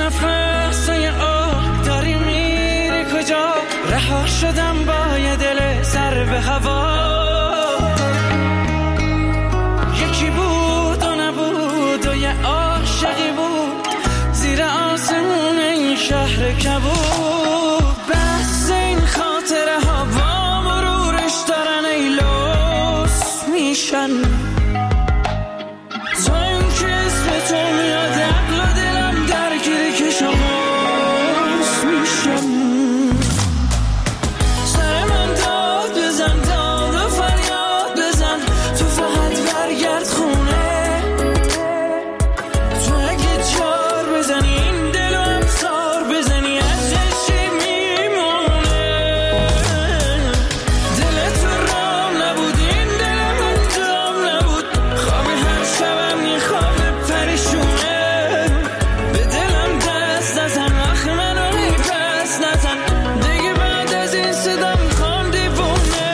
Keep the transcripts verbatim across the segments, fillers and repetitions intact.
نفسای آه داری میری کجا؟ رها شدم با یه دل سر به هوا. یکی بود و نبود و یه عاشقی بود زیر آسمون این شهر کبود. بس این خاطره ها با مرورش دارن ای لوس میشن. تو این که اسم تو میاد عقل و دلم درگیری که شماس میشن. سر من داد بزن داد و فریاد بزن تو فقط برگرد خونه. تو اگه جار بزنی این دل و امسار بزنی از چشی میمونه. دل تو رام نبود این دل من جام نبود. خواب هر شبم یه خواب پریشونه. به دلم دست نزن آخه منو نیپس نزن دیگه بعد از این صدا میخوام دیوونه.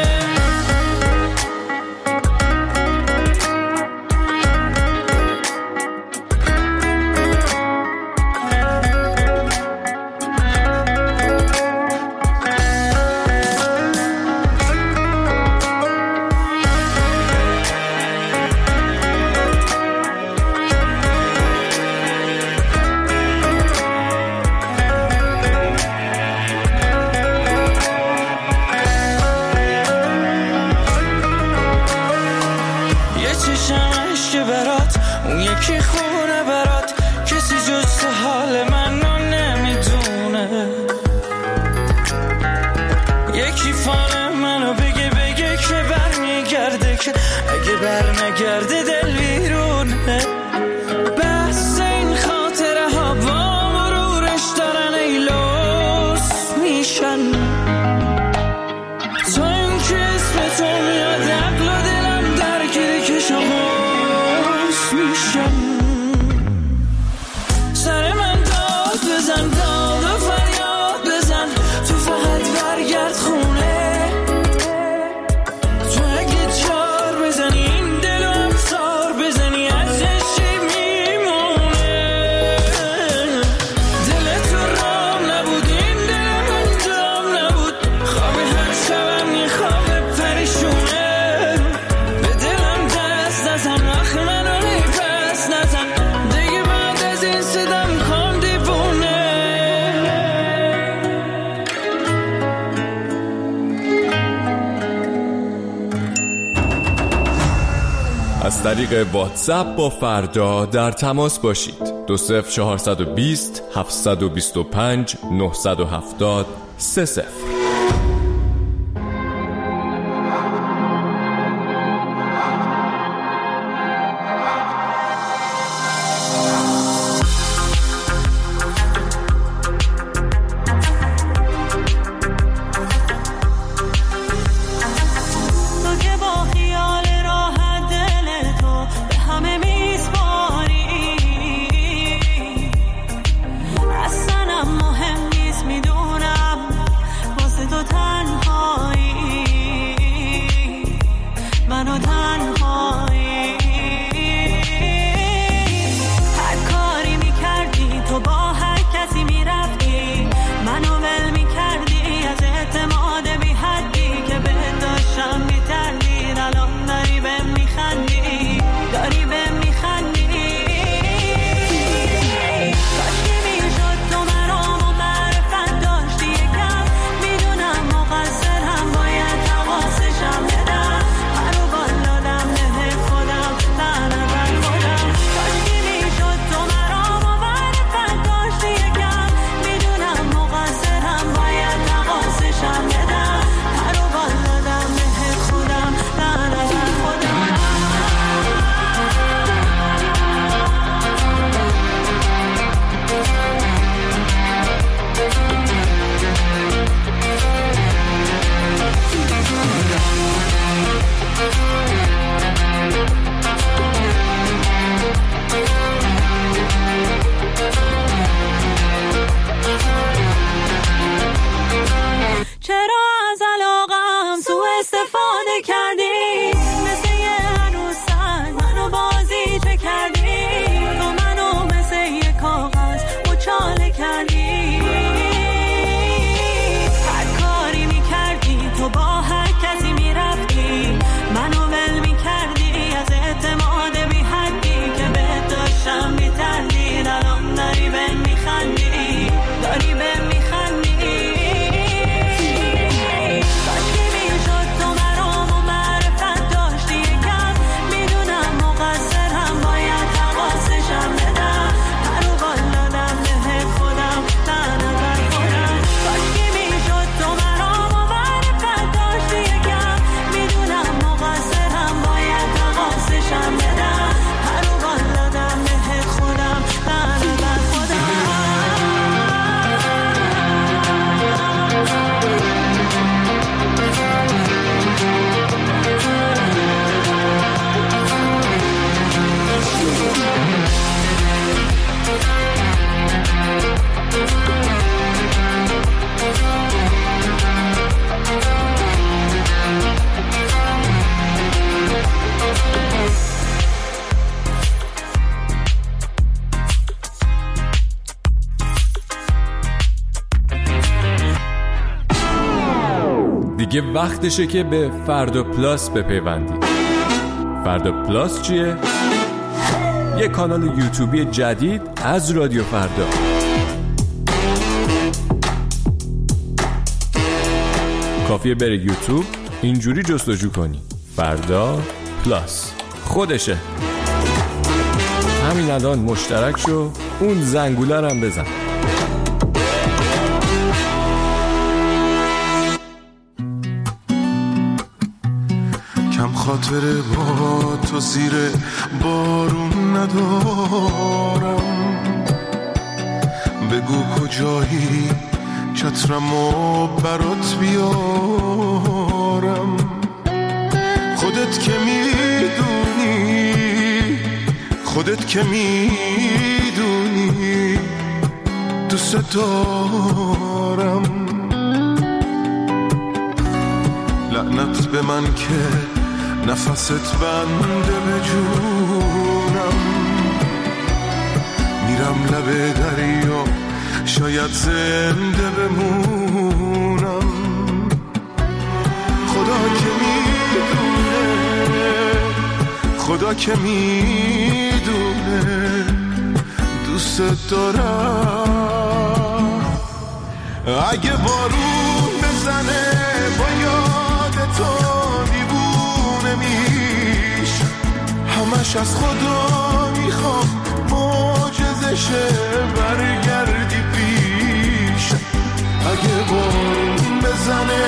یه چشمش که برات اون یکی خونه برات کسی جز تو حال منو نمیدونه. یکی فال منو بگه بگه که بر میگرده که اگه بر نگرده دل بیرونه. بس این خاطره ها با مرورش دارن ای لوس میشن. تو این که اسم تو میاد عقل و دلم درگیری که شماس میشن. سر من داد بزن داد و فریاد بزن تو فقط برگرد خونه. تو اگه جار بزنی این دل و امسار بزنی از چشی میمونه. دل تو رام نبود این دل من جام نبود. خواب هر شبم یه خواب پریشونه. به دلم دست نزن آخه منو نیپس نزن دیگه بعد از این صدا میخوام دیوونه. از طریق واتساپ با فردا در تماس باشید. دو صفر چهارصد و بیست هفتصد و بیست و پنج نهصد و هفتاد سه صفر. تو که با خیال راحت دل تو به همه میسپاری. اصلا مهم نیست میدونم واسه تو تنهایی. منو تنهایی. هر کاری میکردی تو با هر کسی میرفتی. منو ول میکردی از اعتماد بی حدی که به داشتم میتردید. الان داری به میخندی داری به میخندی. کاشکی میشد تو مرام و معرفت داشتی یکم. میدونم مقصرم باید حواسشم بدم. هرو بالادم به خودم لعنت بر خودم. کاشکی میشد تو مرام و معرفت داشتی یکم. میدونم مقصرم باید حواسشم بدم. هرو بالادم به خودم لعنت بر خودم. چرا از علاقم سو استفاده کردی؟ مثل یه عروسک منو بازی چه کردی؟ تو منو مثل یه کاغذ و دیگه وقتشه که به فردا پلاس بپیوندید. فردا پلاس چیه؟ یه کانال یوتیوبی جدید از رادیو فردا. کافیه بره یوتیوب، اینجوری جستجو کنی فردا پلاس، خودشه. همین الان مشترک شو، اون زنگوله هم بزن. کم خاطره با تو زیر بارون ندارم، بگو کجایی چترمو برات بیارم. خودت که میدونی، خودت که میدونی دوست دارم. لعنت به من که نفست بنده به جونم، میرم لب دریا شاید زنده بمونم. خدا که میدونه، خدا که میدونه دوست دارم. اگه بارون بزنه با یاد تو دیوونه میش، همش از خدا میخوام معجزشه برگردی پیش. اگه بارون بزنه،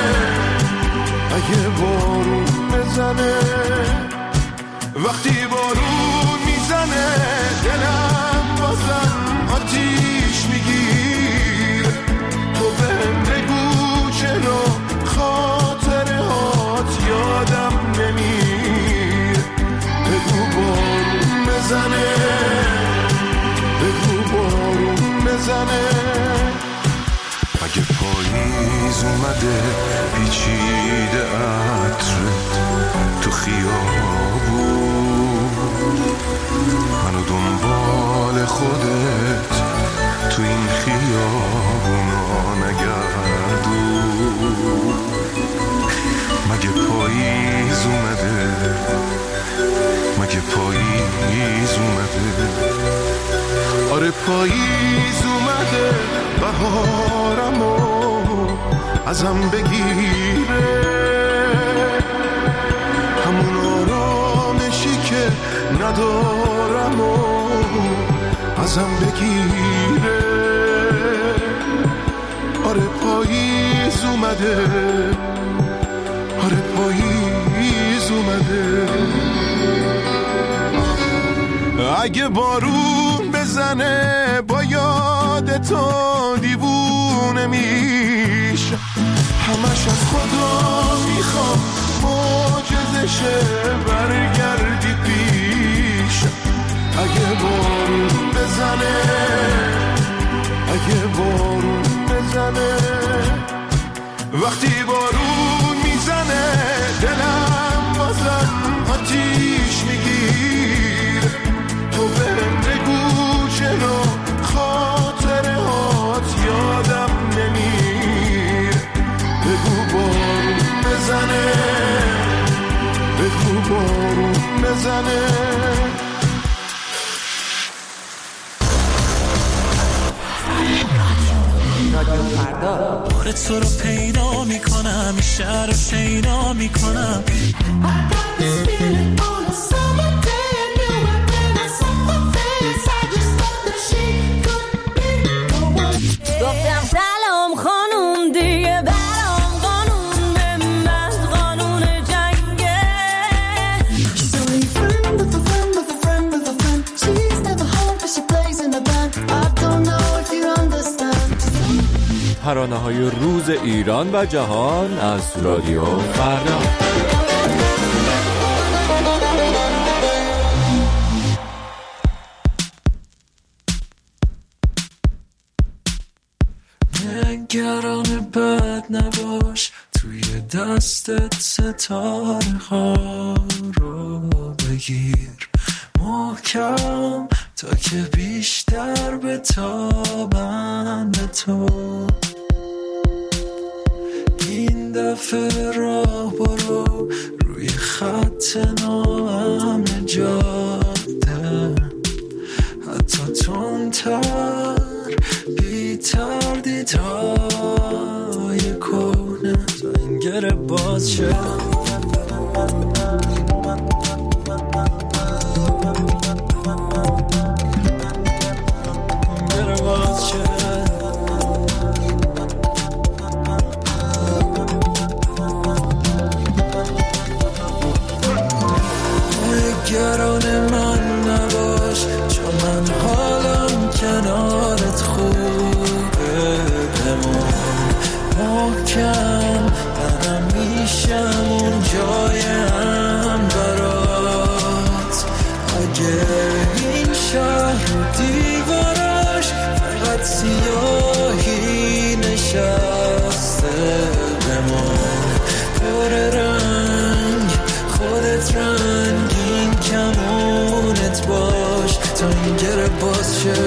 اگه بارون بزنه، وقتی بارون میزنه دلم بازم آتیش میگیر. تو بهم بگو چرا خاطره هات یادم نمیر. بگو بارون بزنه، بگو بارون بزنه. اگه پاییز اومده پیچیده عطرت تو خیابون، منو دنبال خودت تو این خیابونا نگردون. مگه پاییز اومده، مگه پاییز اومده؟ آره پاییز اومده، بهارمو ازم بگیره. همون آرامشی که ندارم و ازم بگیره. آره پاییز اومده، آره پاییز اومده. اگه بارون بزنه با یاد تو دیوونه میشه، همش از خدا میخوام معجزشه برگردی پیش. اگه بارون بزنه، اگه بارون بزنه، وقتی بارون میزنه دلم بازم آتیش میگیر. تو بهم بگو چرا خاطره هات یادم نمیر. بگو بارون بزنه، بگو بارون بزنه. بار تو رو پیدا میکنم، این شهر رو شیدا میکنم. گفتم سلام خانوم دیگه برام قانون به من قانون جنگه. She's only friend of a friend of a friend of a friend. She's never home but she plays in a band. I don't know if you understand. ترانه‌های روز ایران و جهان از رادیو فردا. نگران بد نباش، توی دستت ستاره ها رو بگیر محکم تا که بیشتر بتابن به تو. این دفعه مسافر راه برو روی خط ناامن جاده، حتی تندتر بی تردیدهای کهنه تا این گره باز شه. نگران من نباش چون من حالم کنارت خوبه، بمون محکم منم میشم اون جایم برات. اگه این شهر دیواراش فقط سیاهی نشسته، بمون پر رنگ خودت رنگین کمونت باش تا این گره باز شه.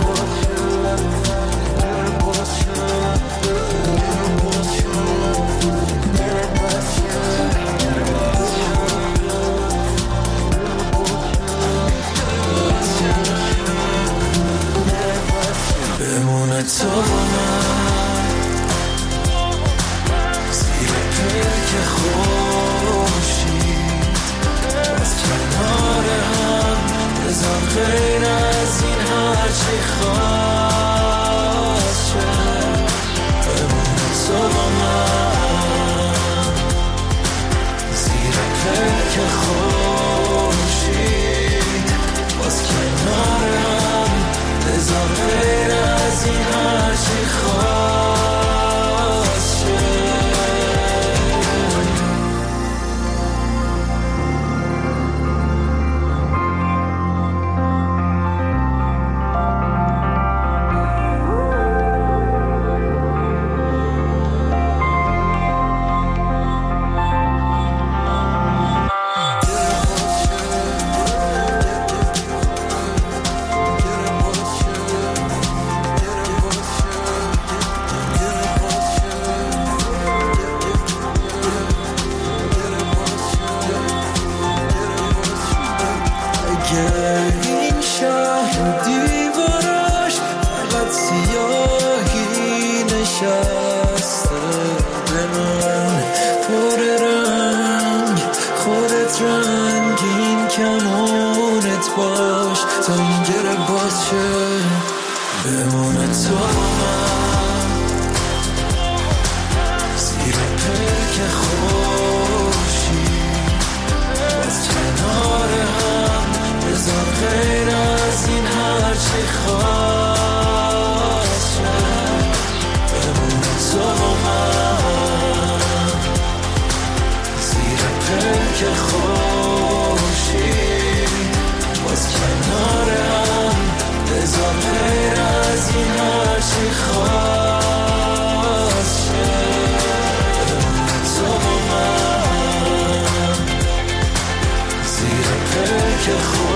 بمونه تو با من زیر پلک خورشید، باز کنار هم بذار غیر از این هرچی خواست شه. بمونه تو با من زیر پلک خورشید، باز کنار هم بذار غیر از این هرچی خواست شه. این شهر دیواراش فقط سیاهی نشسته، به من پر رنگ خودت رنگین کمونت باش تا این گره باز شه. بمونه تو من زیر پلک خورشید، باز کنار هم بذار غیر از این هرچی خواست شه. بمونه تو با من زیر پلک خورشید، باز کنار هم بذار غیر از این هرچی خواست شه. بمونه تو با من زیر پلک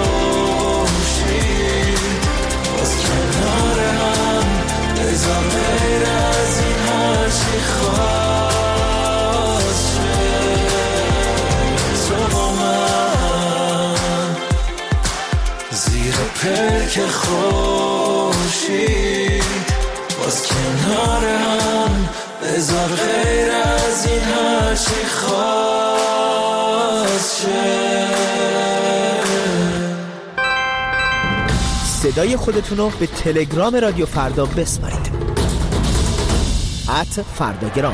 خورشید، باز کنار هم بذار غیر از این هرچی خواست شه. تو با من زیر پلک خورشید، باز کنار هم بذار غیر از این هرچی خواست شه. صدای خودتون رو به تلگرام رادیو فردا بسپارید. ات فرداگرام.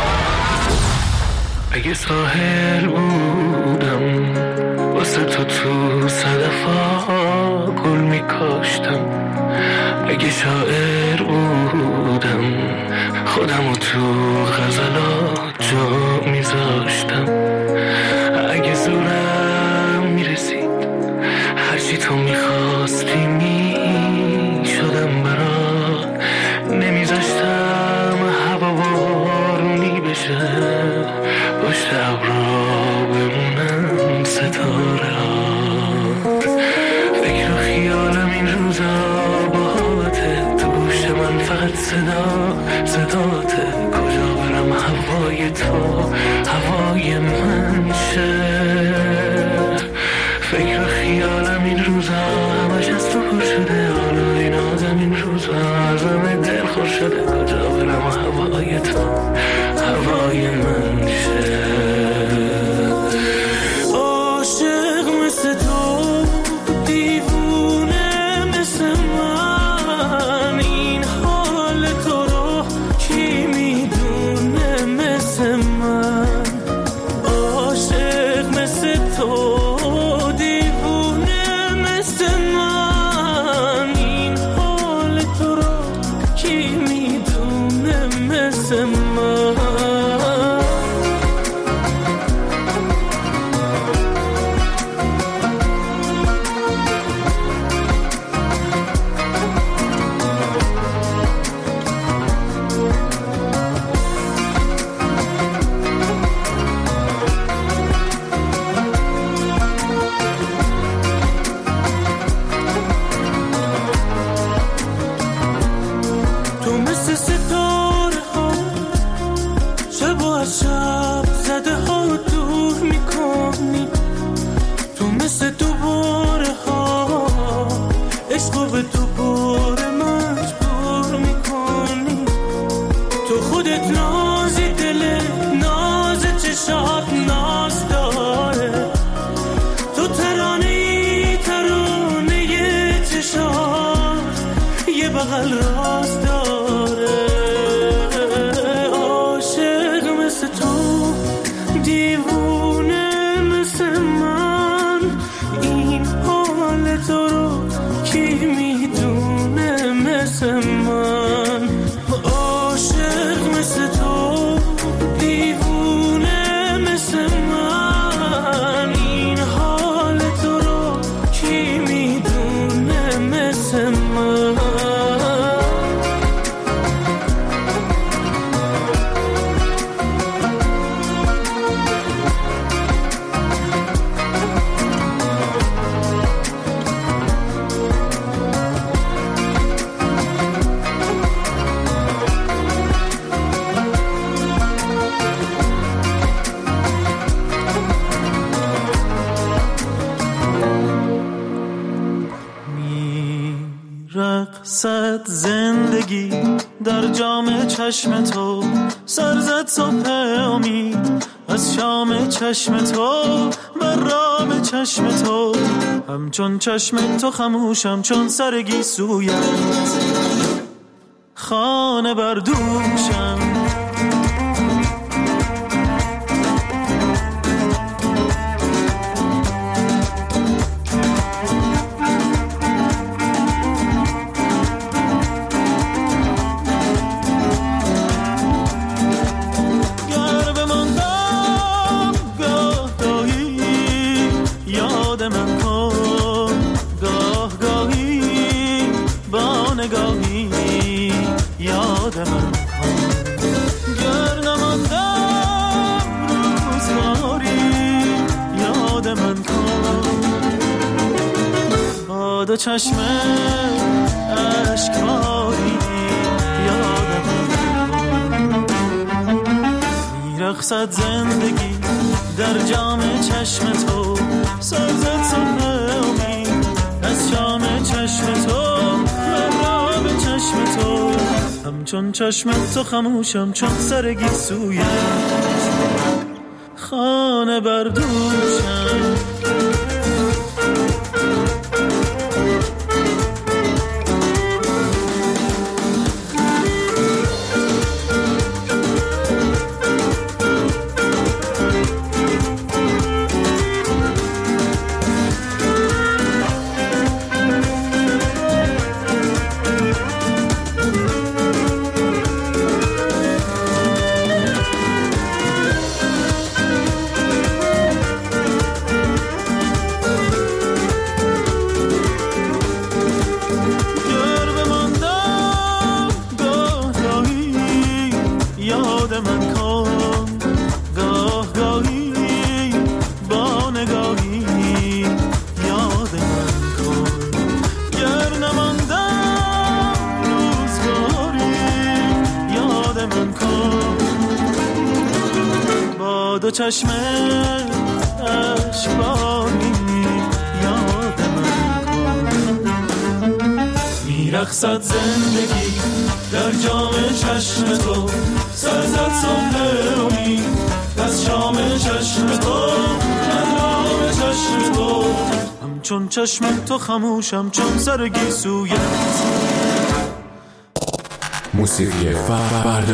اگه ساحل بودم واسه تو تو صدفا گل میکاشتم، اگه شاعر بودم خودمو تو غزلات جا میذاشتم، اگه زورم میرسید هرچی تو میخواستی میشدم برات، نمیذاشتم هوا بارونی بشه، پشت ابرا بمونم ستاره ها. فکر و خیالم این روزا باهاته، تو گوش من فقط صدا صداته، کجا برم هوای تو عاشقم دل خوش شده کجا برم و هوای تو هوای من شه. عاشق مثل تو دیوونه مثل من این حال تو رو کی میدونه مثل من. عاشق مثل تو دیوونه مثل من این حال تو رو کی میدونه مثل من. رقصد زندگی در جام چشم تو، سرزد صبح امید از شام چشم تو، بر رام چشم تو همچون چشم تو خموشم چون سرگی سویت خانه بردوشم. دو چشم اشکباری یادم میرقصد زندگی در جام چشم تو، سرزد صبح امید از شام چشم تو، مرا به چشم تو همچون چشم تو خموشم چون سرگی سویت خانه بردوشم. دو چشم اشکباری یاد من کن، میرقصد زندگی چشم تو سر زد صبح امید از شام چشم تو من رام چشم تو همچون چشم تو خموشم چون سر گیسویت موسیقی فردا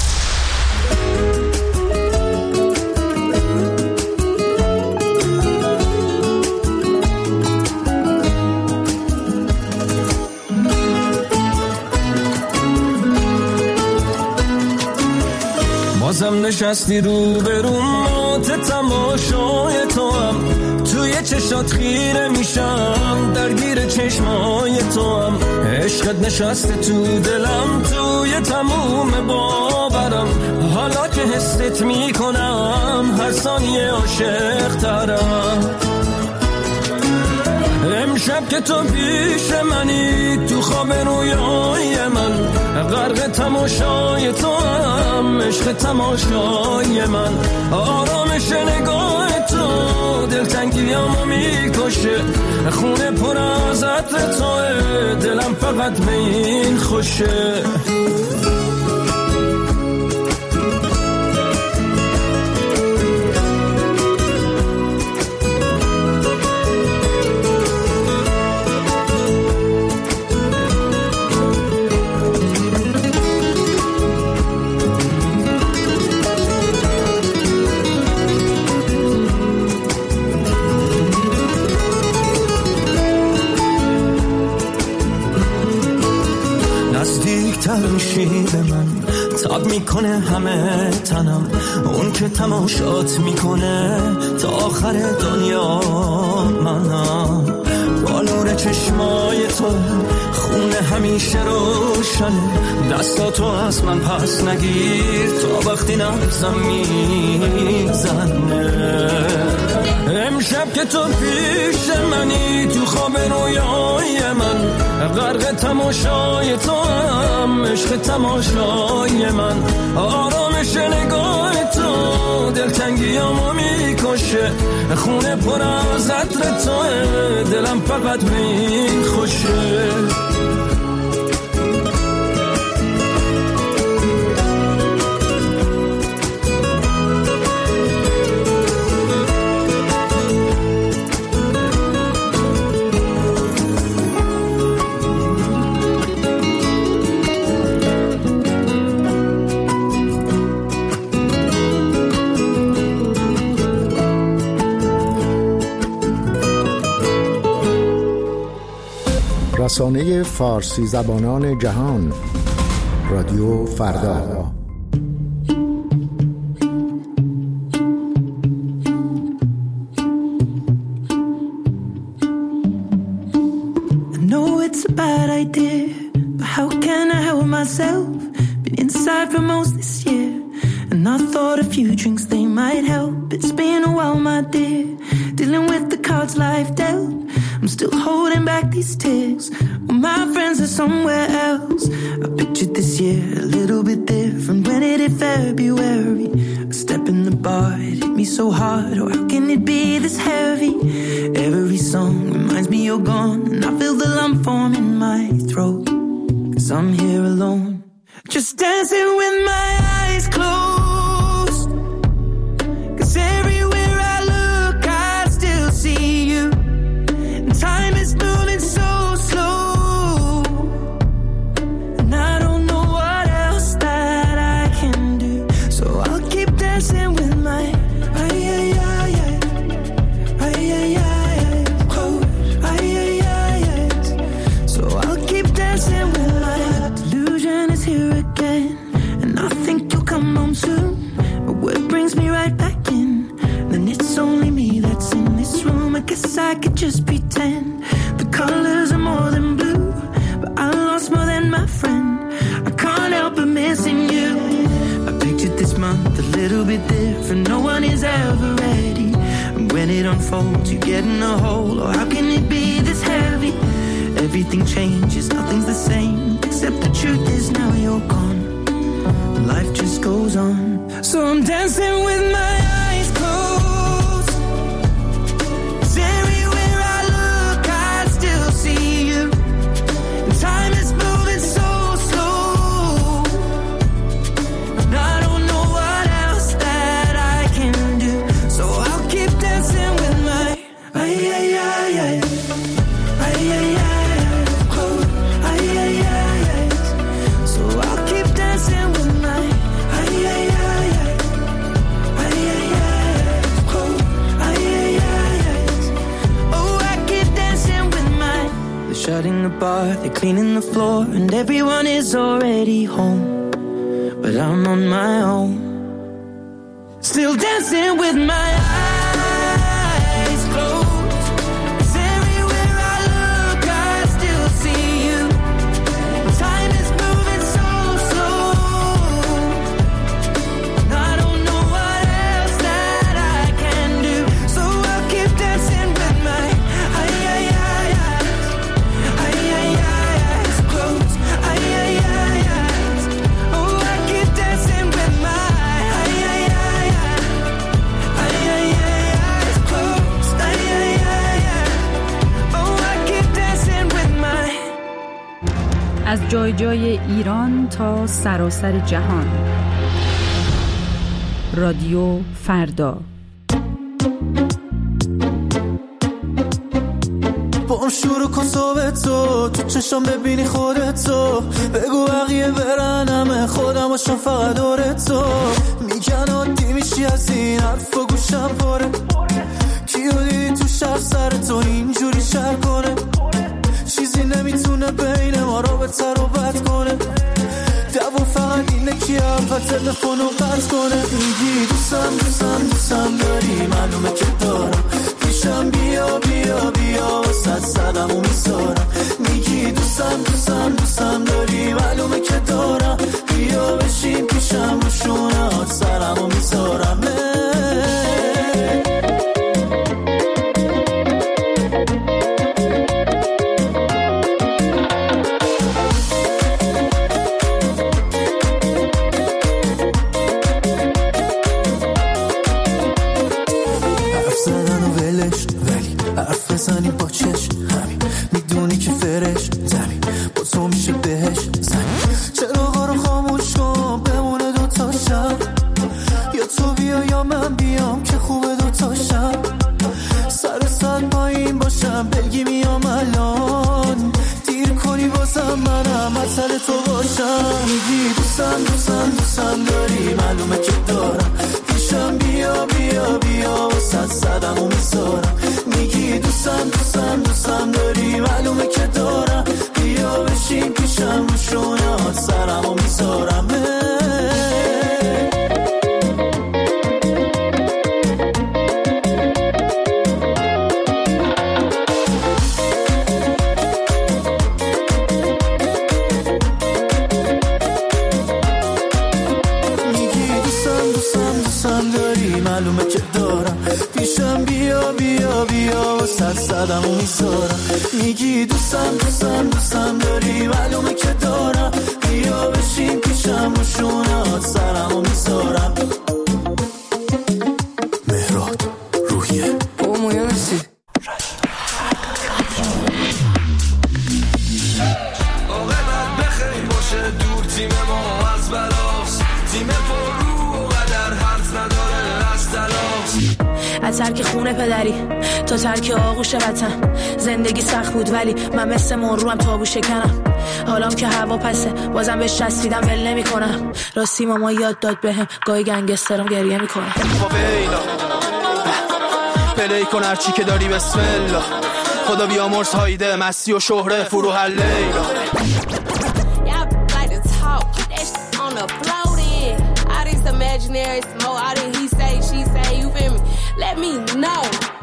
بازم نشستی رو برون مات تماشای تو هم توی چشات خیره میشم درگیر چشمای تو هم عشقت نشسته تو دلم توی تموم باورم حالا که حست میکنم هر ثانیه عاشق ترم امشب که تو پیش منی تو خواب رویای من غرق تماشای تو هم عشق تماشای من آرامش نگاه تو دلتنگیامو میکشه خونه پر از عطر توه دلم فقط به این خوشه میشی به من تاب میکنه همه تنم اون که تماشات میکنه تا آخر دنیا منم با نور چشمای تو خونه همیشه روشنه دستاتو از من پس نگیر تا وقتی نبزم میزنه امشب که تو پیش منی تو خواب رویای من غرق تماشای تو هم عشق تماشای من آرامش نگاه تو دلتنگیامو میکشه خونه پر از عطر توه دلم فقط به این خوشه رسانه فارسی زبانان جهان رادیو فردا. I know it's a bad idea, but how can I help myself? Been inside for most this year, and I thought a few drinks they might help. It's been a while, my dear, dealing with the cards life dealt. I'm still holding back these tears when my friends are somewhere else. I pictured this year a little bit different when it hit February. A step in the bar, it hit me so hard. Oh, how can it be this heavy? Every song reminds me you're gone, and I feel the lump form in my throat. 'Cause I'm here alone, just dancing with my eyes closed. 'Cause everywhere I look, I still see you. Time is moving so slow, and I don't know what else that I can do. So I'll keep dancing with my ay ay ay ay ay ay ay close ay ay ay ay. So I'll keep dancing with my delusion is here again, and I think you'll come home soon. But what brings me right back in? Then it's only me that's in this room. I guess I could just pretend the colors are more than blue, but I lost more than my friend. I can't help but missing you. I pictured this month a little bit different. No one is ever ready, and when it unfolds you get in a hole. Oh, how can it be this heavy? Everything changes, nothing's the same, except the truth is now you're gone. Life just goes on, so I'm dancing with my eyes closed. 'Cause everywhere I look I still see you. And time is moving so slow, they're cleaning the floor, and everyone is already home, but I'm on my own, still dancing with my eyes closed, 'cause everywhere I look I still see you. Time is moving so slow, I don't know what else that I can do, so I'll keep dancing with my eyes, eyes closed, eyes, oh I keep dancing with my eyes closed, oh I keep dancing with my. از جای جای ایران تا سراسر جهان. رادیو فردا. برو شروع کن صحبتو، تو چشم ببینی خودتو، بگو بقیه برن همه خودم باشم فقط دورتو، میگن عادی میشی از این حرف و گوشم پره، کیو دیدی تو شهر سرتو اینجوری شهر کنه، چیزی نمیتونه بین ما رابطه رو بد کنه، دو فقط اینه که اول تلفن رو قطع کنه، میگی دوستم دوستم دوستم داری معلومه که دارم، پیشم بیا بیا بیا وسط صدم و میذارم، میگی دوستم دوستم دوستم داری معلومه که دارم، بیا بشین پیشم رو شونه سرم و میذارم. زنی با چشم همین میدونی که فرش زمین با تو میشه بهش زنی، چراغا رو خاموش کن بمونه دوتا شب، یا تو بیا یا من بیام که خوبه دوتا شب، سر سر پایین باشم بگی میام الان، دیر کنی بازم منم مسئله تو باشم، میگی دوستم دوستم دوستم داری معلومه که دارم، پیشم بیا بیا بیا وسط صدم و میذارم، میگی دوستم دوستم دوستم داری معلومه که دارم، بیا بشین پیشم رو شونه سرم و میذارم. معلومه که دارم، پیشم بیا بیا بیا وسط صدم و میذارم، میگی دوستم دوستم دوستم داری معلومه که دارم، بیا بشین پیشم و شونه سرم و میذارم. مهراد روحیه او مویانسی آقابت بخیر باشه دور تیم ما از بلاست، تیم پر رو قدر حرف نداره از تلاست، از ترک خونه پدری تا ترک آغوش وطن، زندگی سخت بود ولی من مثل مرو هم تابو شکنم، حالام که هوا پسه بازم بهش چسبیدم ول نمی کنم، راستی ماما یاد داد بهم گاهی گنگسترم گریه می کنم. ویلا پلی کن هرچی که داری بسم الله، خدا بیامرز هایده مستی و شهره فرو هر لیلا. Imaginary smoke, all that he say, she say, you feel me? Let me know.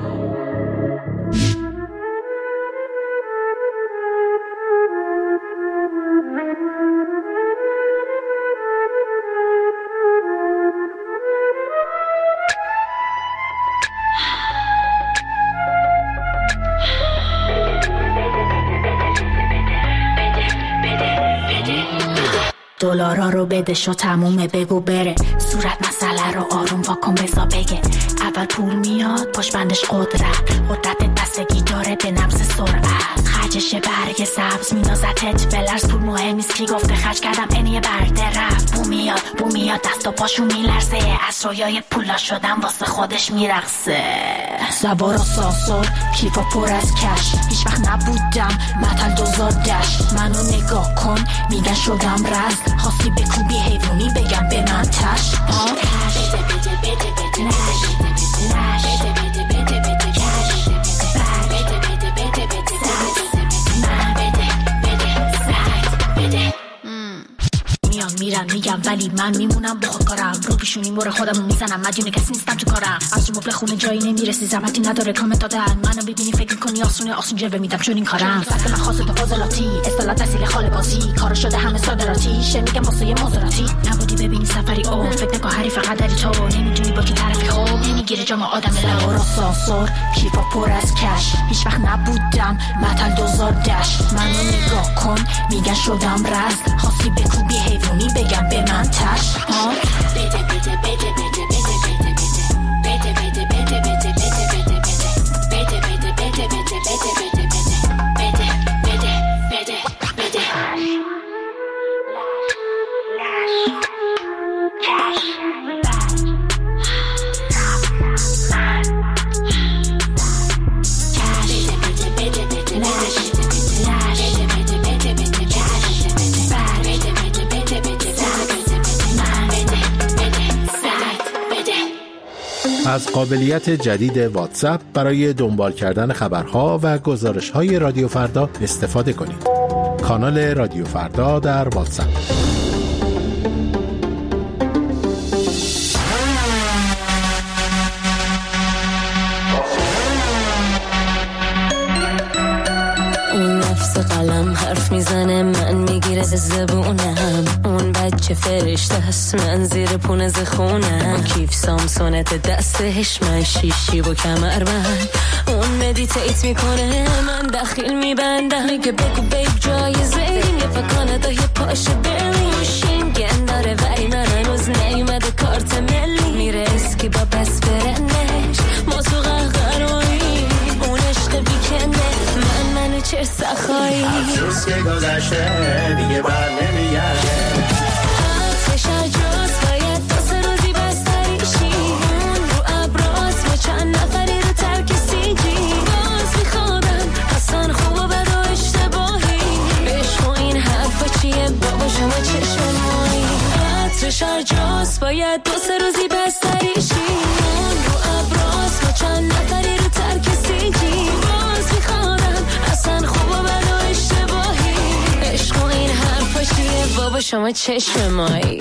دلارا رو بده شو تمومه بگو بره، صورت مسئله رو آروم واکن بزا بگه، اول پول میاد پاش بندش قدرت، قدرت دست گیتاره به نبض سرعت، خرجش برگ سبز میندازتت بلرز، پول مهم نیست کی گفته خرج کردم اینیه برده رفت، بو میاد بو میاد دست و پاشو میلرزه، از رویای پولا شدم واسه خودش میرقصه، سوار و ساسور کیفا پر از کش، هیچ وقت نبودم متل دوزار دشت، منو نگاه کن میگن شدم رز، خواستی بکوبی حیوانی بگم به من تش، ها بده بده بده بده نش نش بده بده بده بده کش بده بده بده بده بده من بده بده میرن میگم ولی من میمونم با خودکارم، رو پیشونی مور خودم میزنم، مدیون کسی نیستم تو کارم، از مبل خونه جایی نمیرسی، زحمتی نداره کامنت دادن، منو ببینی فکر میکنی آسونه، آسون جلوه میدم چون این کارم، فقط من خاصه تو فاضلاتی، اصطلاح تحصیل خاله بازی، کارا شده همه صادراتی، شه میگم واسه مزاراتی، نبودی ببینی سفری او، فکر نکن حریف قدری تو، نمیدونی با کی طرفی خوب، نمیگیره جام آدم لور آسانسور، کیفا پر از کش، هیچ وقت نبودم متل دوزار دش، منو نگاه کن میگن شدم رز، خاصی بکوبی حیوانی بگم به من تش، ها بده بده بده بده بده بده بده بده بده بده بده بده بده بده بده بده بده از قابلیت جدید واتساپ برای دنبال کردن خبرها و گزارش‌های رادیو فردا استفاده کنید. کانال رادیو فردا در واتساپ. اون نفس قلم حرف میزنه من میگیره زبونم، اون بچه فرشته هست من زیر پونه زخونم، کیف سامسونت دستش من شیشی و کمربند، اون مدیتیت میکنه من دخیل میبندم، میگه بگو بیب جایزه یه پکانه یه پاش بریم شینگن داره ولی من هنوز نیومده کارت ملی، میره اسکی با بس فرنش ما تو قهقرایی، اون عشق بیکنه من منو چه سخایی، افسوس که گذشته دیگه بر نمیگرده، آتش اجاز باید دو سه روزی بستریشی، اون رو ابراز با چند نفری رو ترک سیجی، باز میخوادم اصلا خوب و بد و اشتباهی، عشق و این حرفا چیه بابا شما چشم مایی، آتش اجاز باید دو سه روزی بستریشی، اون رو ابراز با چند نفری رو ترک سیجی، باز میخوادم اصلا خوب و بد و اشتباهی، عشق و این حرفا چیه بابا شما چشم مایی.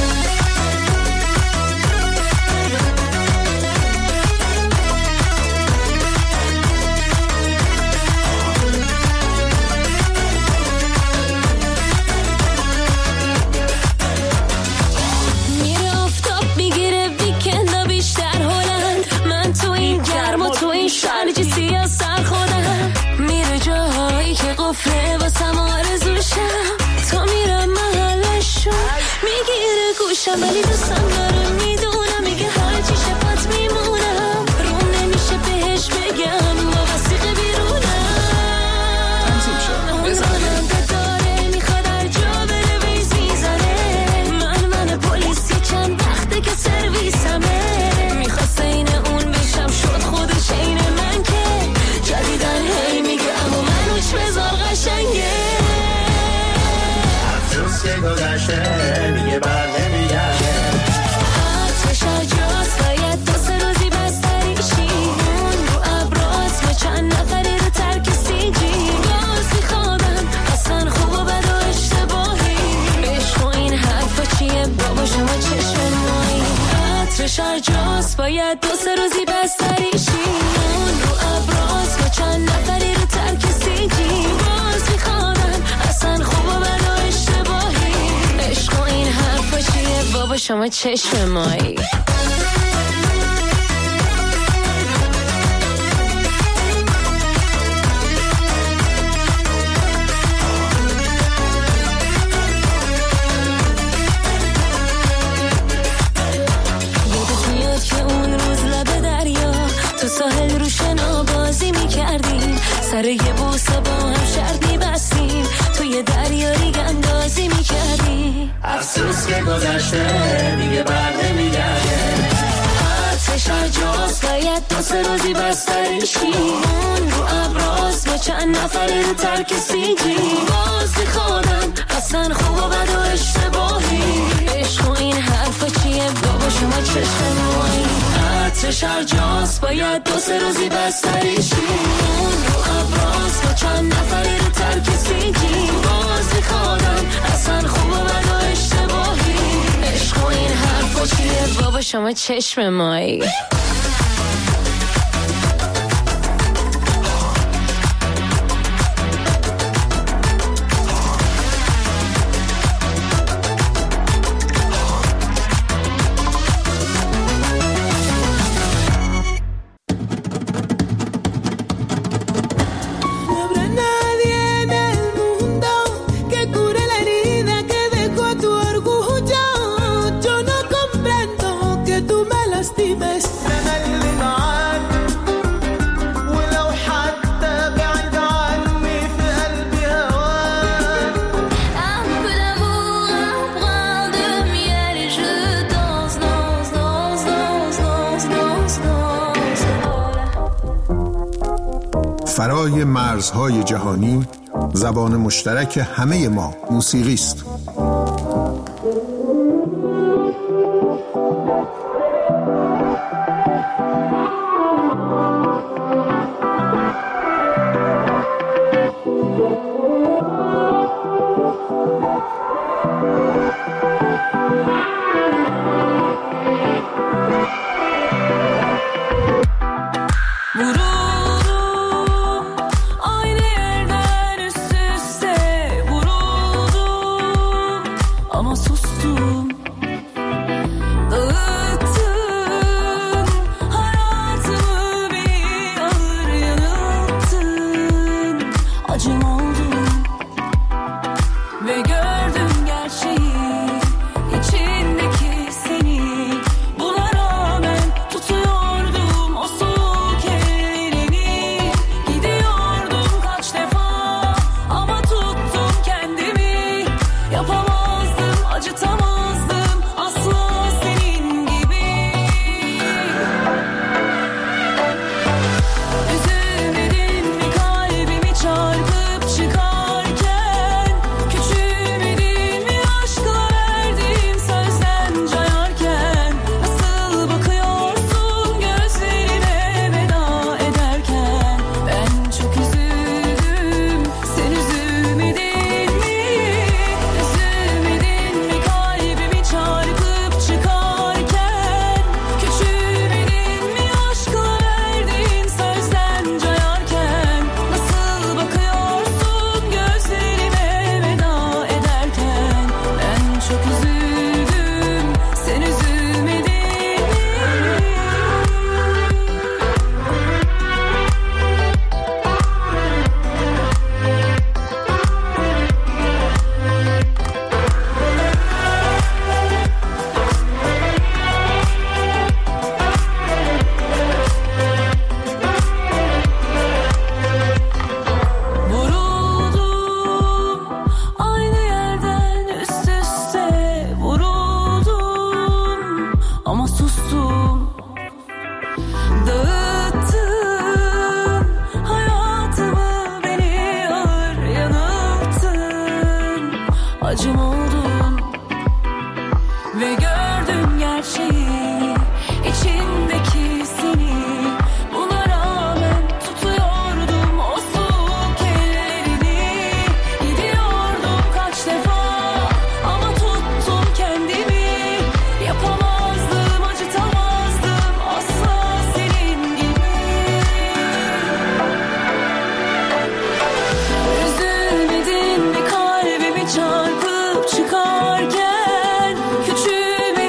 میره آفتاب میگیره ویکندا بیشتر هلند، من تو این گرم و تو این شرجی سیاه سر خودم، میره جاهایی که قفله واسم آرزوشم، تا میرم محلشون میگیره گوشم ولی دوستم داره میدونم، میگه هرچی شفت میمونم، روم نمیشه بهش بگم با وسیقه بیرونم، اون راننده داره میخواد هر جا بره ویز میزنه، من من پلیسی چند وقته که سرویسمه، میخواست این اون بشم شد خودش این من که جدیدن هی میگه اما من اوچ بزار قشنگه، افسوس که گذشته دیگه بر نمیگرده، آتش اجاز باید دو سه روزی بستریشی، اون رو ابراز با چند نفری رو ترک سیجی، باز میخوادم اصلا خوب و بد و اشتباهی، عشق و این حرفا چیه بابا شما چشم مایی، آتش اجاز باید دو سه روزی بستریشی، اون رو ابراز با چند نفری رو ترک سیجی، باز میخوادم اصلا خوب و بد و اشتباهی، عشق و این حرفا چیه بابا شما چشم مایی. یادت میاد که اون روز لب دریا تو ساحل رو شنا بازی میکردیم، سر یه بوسه با هم شرط میبستیم، توی دریا ریگ اندازی میکردیم، افسوس که گذشته دیگه بر نمیگرده، آتش اجاز باید دو سه روزی بستریشی، اون رو ابراز با چند نفری رو ترک سیجی، باز میخوادم اصلا خوب و بد و اشتباهی، عشق و این حرفا چیه بابا شما چشم مایی، آتش اجاز باید دو سه روزی بستریشی، اون رو ابراز با چند نفری رو ترک سیجی، باز میخوادم اصلا خوب و بد و اشتباهی، بابا شما چشم مایی. فرای مرزهای جهانی زبان مشترک همه ما موسیقی است. Üzülmedin mi kalbimi çarpıp çıkarken, küçülmedin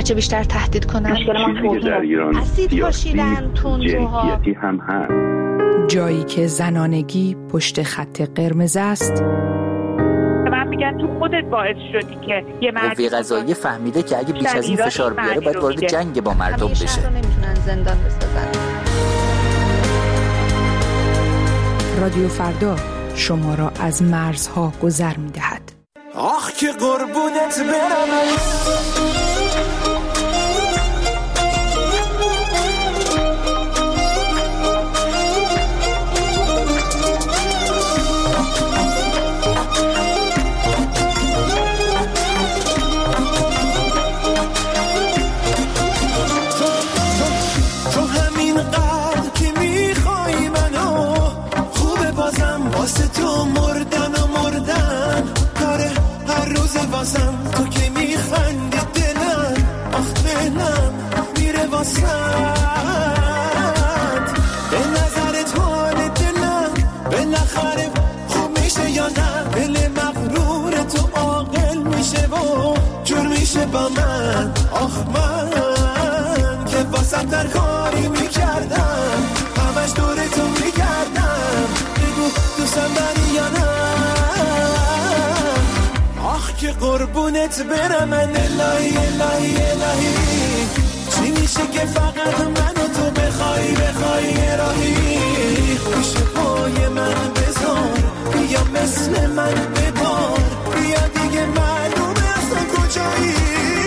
هرچه بیشتر تهدید کنن. مشکل ما توهین در ایران اسید پاشیدن، تندروها، هم هست. جایی که زنانگی پشت خط قرمز است. من میگن تو خودت باعث شدی که یه مرد قوه قضاییه فهمیده که اگه بیش از این فشار بیاره باید وارد جنگ با مردم بشه. همیشه نمیتونن زندان بسازن. رادیو فردا شما را از مرزها گذر می‌دهد. آخ که قربونت برم. تو که میخندی دلم آخ دلم میره واسد به نظرت حال دلم بالاخره خوب میشه یا نه دل مغرور تو عاقل میشه و جور میشه با من آخ من که واسد در کاری میکردم همش دور تو میگردم بگو دوستم داری یا نه که قربونت برم من الهی الهی الهی چی میشه که فقط من و تو بخوای بخوای راهی پیش پای من بذار بیا مثل من ببار بیا دیگه معلومه اصلا کجایی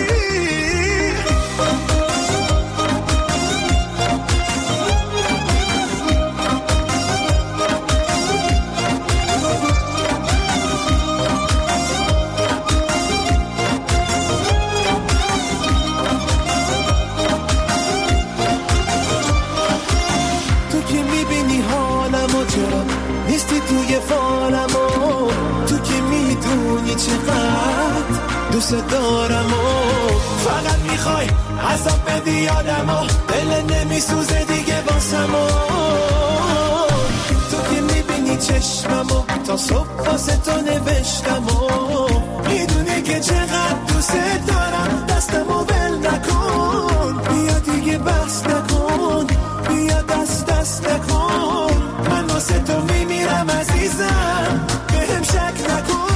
نیستی توی فالم و تو که میدونی چقدر دوست دارم و فقط میخوای عذاب بدی یادم و دل نمیسوزه دیگه واسم و تو که میبینی چشمم و تا صبح واسه تو نوشتم و میدونی که چقدر دوست دارم دستم و بل نکن بیا دیگه بس نکن بیا دست دست نکن من واسه تو میمیرم عزیزم بهم شک نکن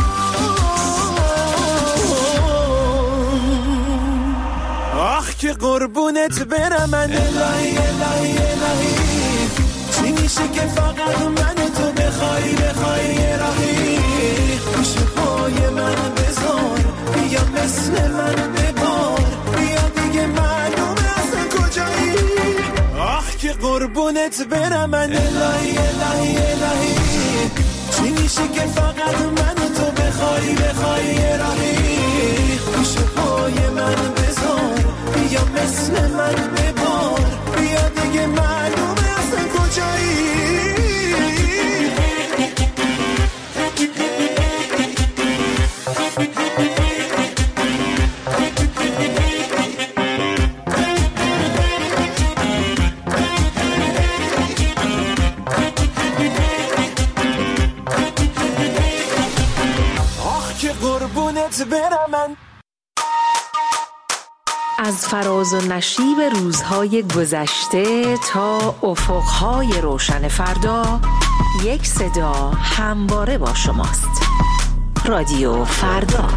آخ که قربونت برم من الهی الهی الهی چی میشه که فقط من تو بخوای بخوای راهی پیش پای من بذار بیا مثل من ببار بیا دیگه معلومه اصلا کجایی آخ که قربونت برم من الهی الهی الهی چی میشه که فقط من تو بخوای بخوای راهی پیش پای من بذار بیا مثل من ببار بیا دیگه معلومه اصلا کجایی برم من از فراز و نشیب روزهای گذشته تا افقهای روشن فردا یک صدا همواره با شماست. رادیو فردا.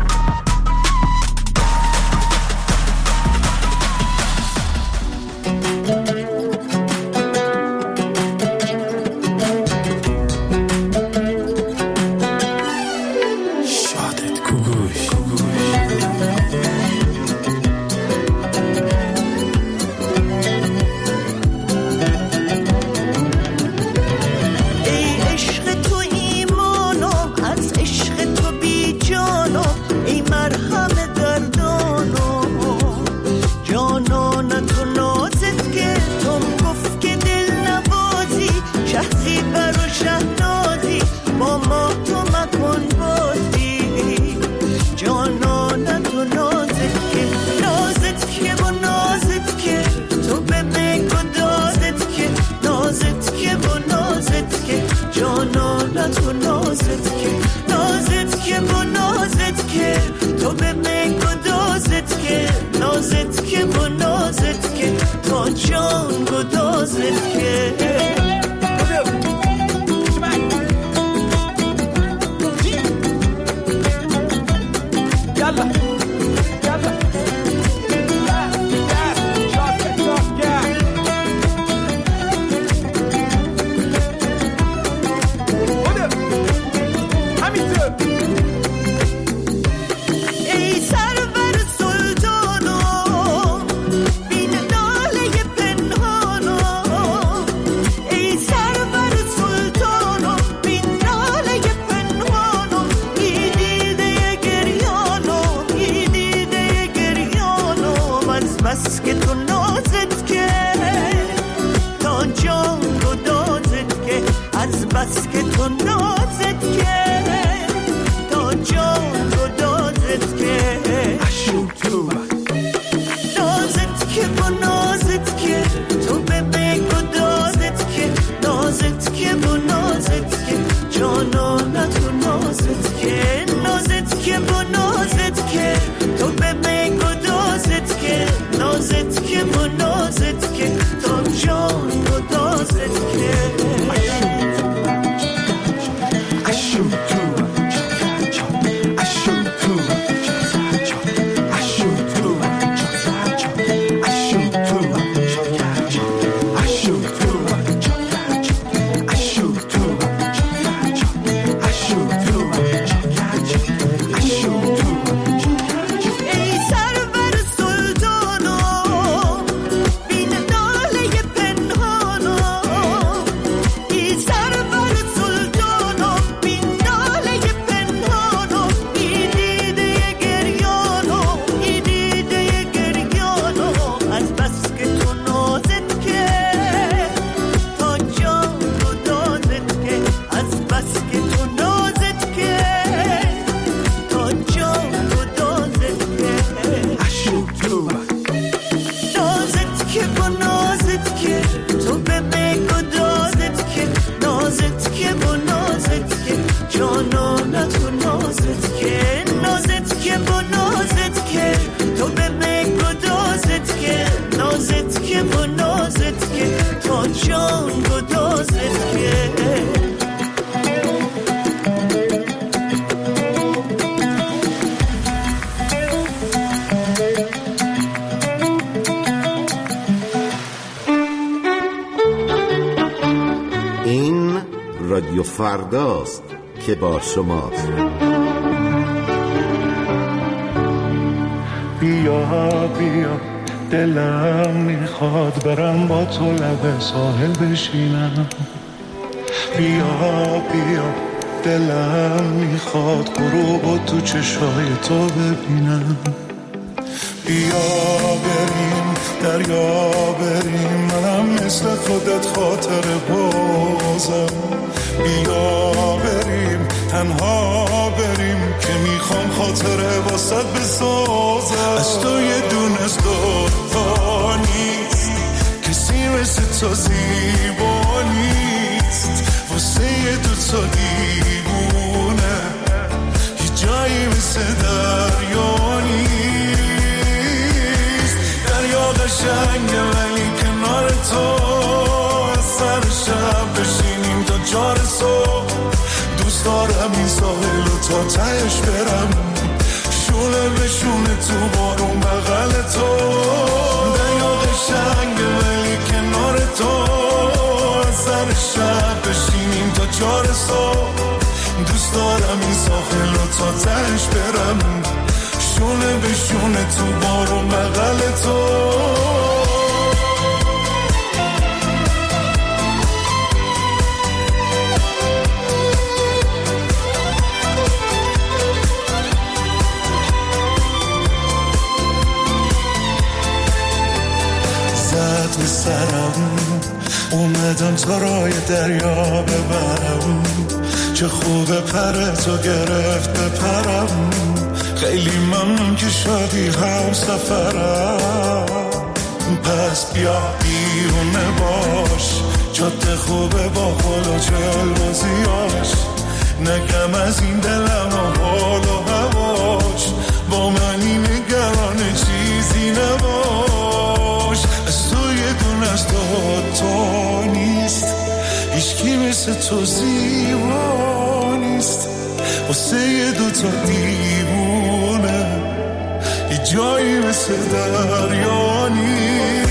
ای نازت که بس که تو نازت که تا جان گدازت که از بس که تو نازت که تا جان گدازت که نازت که با نازت که تو به بگدازت که نازت که با نازت که جانانه تو نازت که نازت که با نازت که تو به بگدازت که نازت که با نازت که تا جان گدازت که رادیو فرداست که با شماست. بیا بیا دلم میخواد برم با تو لب ساحل بشینم. بیا بیا دلم میخواد غروب تو چشای تو ببینم. بیا بریم دریا بریم منم مثل خودت خاطر بازم. بیا بریم تنها بریم که میخوام خاطره واسط بسازم. از تو یه دونه از دوتا نیست کسی مثل تو زیبا نیست. واسه یه دوتا دیوونه یه جایی مثل دریا نیست. دریا قشنگه ولی کنار تو از سر شب بشینیم تا چار صبح. دوست دارم این ساحل رو تا تهش برم شونه به شونه تو بارون بغل تو. دریا قشنگه ولی کنار تو از سر شب بشینیم تا چار صبح. دوست دارم این ساحل رو تا تهش برم شونه به شونه تو بارون بغل تو. زد به سرم اومدم تا رای دریا ببرم. چه خوبه پر تو گرفت بپرم. خیلی ممنون که شدی هم سفرم. پس بیا بیرونه باش جاده خوبه با خل و چل بازیاش. نگم از این دلم و حال و هواش با منی نگران چیزی نباش. از تو یه دونه از تو تو زیبا نیست واسه دوتا دیوونه یه جایی مثل دریا نیست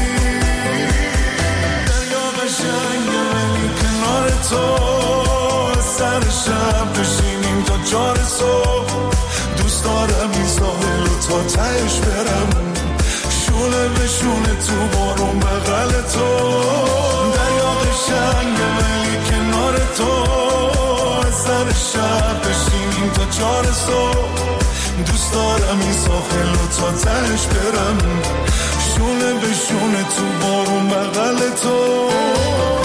دریا قشنگه ولی کنار تو سر شب بشینیم تا چار صبح دوست دارم این ساحل رو تا تهش برم شونه به شونه تو بارون بغل تو دریا قشنگه ولی کنار تو سر شب بشینیم تا چار صبح دوست دارم این ساحل رو تا تهش برم شونه به شونه تو بارون بغل تو